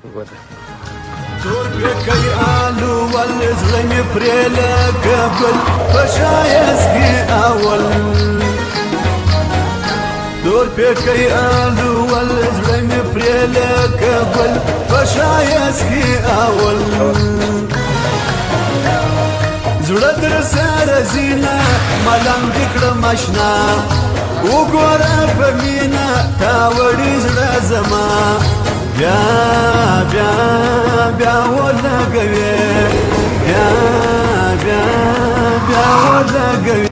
وګوره تور پکې آلو ول زړه مې پرې لکه ګل په ښایست کې اول تور پکې آلو ول زړه مې پرې لکه ګل په ښایست کې اول زړه در سره زینه ملنګ کړم اشنا وګوره په مینه تا وړي زړه زما بیا بیا بیا ولګوي بیا بیا بیا ولګوي